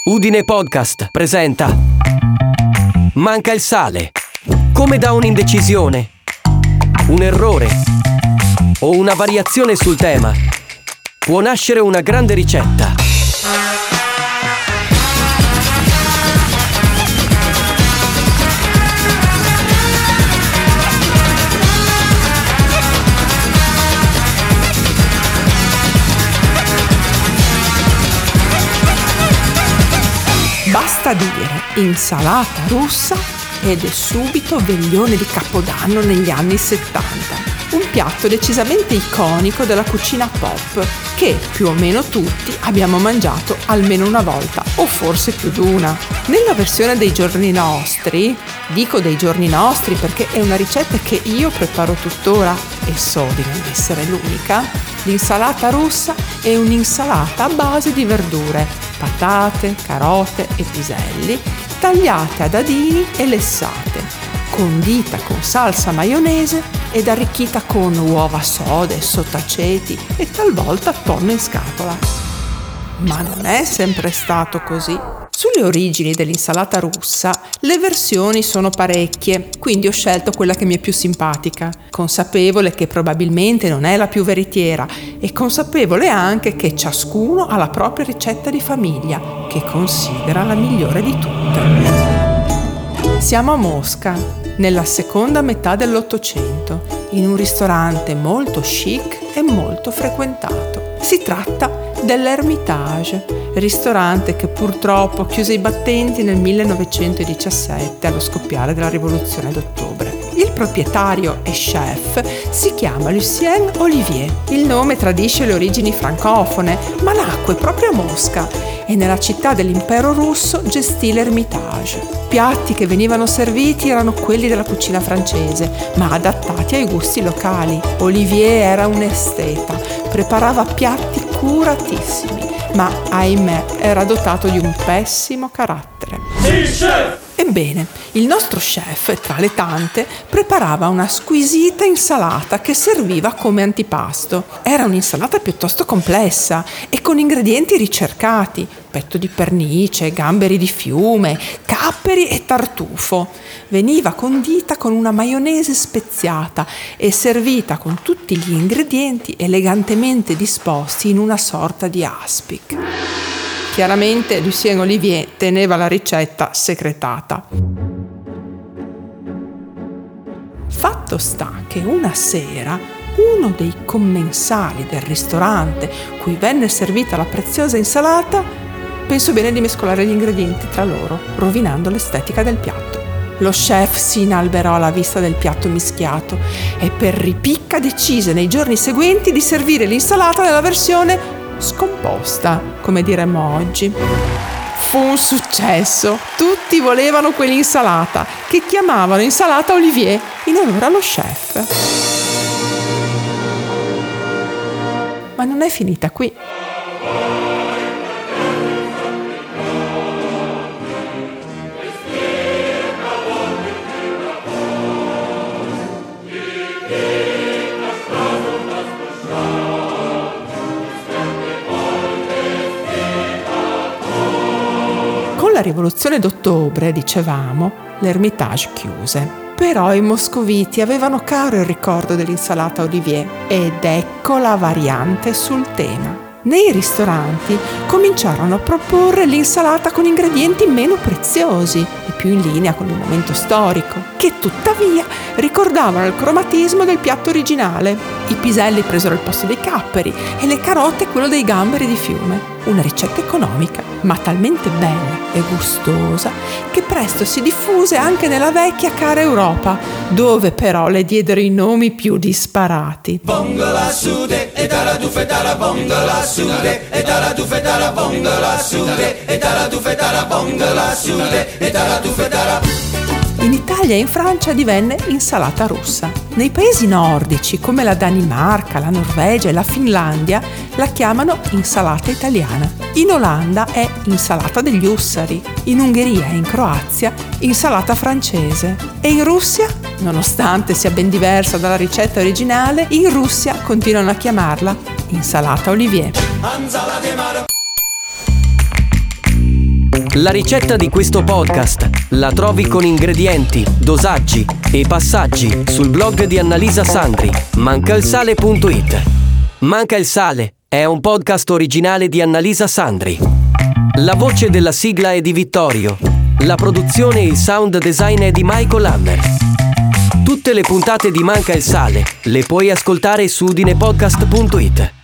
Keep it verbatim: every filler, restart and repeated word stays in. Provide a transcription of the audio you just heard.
Udine Podcast presenta Manca il sale. Come da un'indecisione, un errore o una variazione sul tema può nascere una grande ricetta. Basta dire insalata russa ed è subito veglione di Capodanno negli anni settanta. Un piatto decisamente iconico della cucina pop che più o meno tutti abbiamo mangiato almeno una volta o forse più di una. Nella versione dei giorni nostri, dico dei giorni nostri perché è una ricetta che io preparo tuttora e so di non essere l'unica, l'insalata russa è un'insalata a base di verdure, patate, carote e piselli, tagliate a dadini e lessate, condita con salsa maionese ed arricchita con uova sode, sottaceti e talvolta tonno in scatola. Ma non è sempre stato così. Sulle origini dell'insalata russa le versioni sono parecchie, quindi ho scelto quella che mi è più simpatica, consapevole che probabilmente non è la più veritiera e consapevole anche che ciascuno ha la propria ricetta di famiglia, che considera la migliore di tutte. Siamo a Mosca, nella seconda metà dell'Ottocento, in un ristorante molto chic e molto frequentato. Si tratta dell'Hermitage, ristorante che purtroppo chiuse i battenti nel millenovecentodiciassette allo scoppiare della rivoluzione d'ottobre. Il proprietario e chef si chiama Lucien Olivier. Il nome tradisce le origini francofone, ma nacque proprio a Mosca e nella città dell'impero russo gestì l'Hermitage. Piatti che venivano serviti erano quelli della cucina francese, ma adattati ai gusti locali. Olivier era un esteta, preparava piatti curatissimi, ma ahimè era dotato di un pessimo carattere. Sì, chef! Ebbene, il nostro chef, tra le tante, preparava una squisita insalata che serviva come antipasto. Era un'insalata piuttosto complessa e con ingredienti ricercati: petto di pernice, gamberi di fiume, capperi e tartufo. Veniva condita con una maionese speziata e servita con tutti gli ingredienti elegantemente disposti in una sorta di aspic. Chiaramente Lucien Olivier teneva la ricetta segretata. Fatto sta che una sera uno dei commensali del ristorante cui venne servita la preziosa insalata pensò bene di mescolare gli ingredienti tra loro, rovinando l'estetica del piatto. Lo chef si inalberò alla vista del piatto mischiato e per ripicca decise nei giorni seguenti di servire l'insalata nella versione scomposta, come diremmo oggi. Fu un successo, tutti volevano quell'insalata che chiamavano insalata Olivier in onore allo chef. Ma non è finita qui. Con la rivoluzione d'ottobre, dicevamo, l'Hermitage chiuse. Però i moscoviti avevano caro il ricordo dell'insalata Olivier ed ecco la variante sul tema. Nei ristoranti cominciarono a proporre l'insalata con ingredienti meno preziosi e più in linea con il momento storico, che tuttavia ricordavano il cromatismo del piatto originale. I piselli presero il posto dei capperi e le carote quello dei gamberi di fiume. Una ricetta economica, ma talmente bella e gustosa che presto si diffuse anche nella vecchia cara Europa, dove però le diedero i nomi più disparati. Bongola sude e dalla dufetara bongola sude e dalla dufetara bongola sude e dalla dufetara bongola sude e dalla dufetara. In Italia e in Francia divenne insalata russa. Nei paesi nordici come la Danimarca, la Norvegia e la Finlandia la chiamano insalata italiana. In Olanda è insalata degli ussari. In Ungheria e in Croazia insalata francese. E in Russia, nonostante sia ben diversa dalla ricetta originale, in Russia continuano a chiamarla insalata Olivier. La ricetta di questo podcast la trovi con ingredienti, dosaggi e passaggi sul blog di Annalisa Sandri, manca il sale punto it. Manca il sale è un podcast originale di Annalisa Sandri. La voce della sigla è di Vittorio. La produzione e il sound design è di Michael Hammer. Tutte le puntate di Manca il sale le puoi ascoltare su udinepodcast punto it.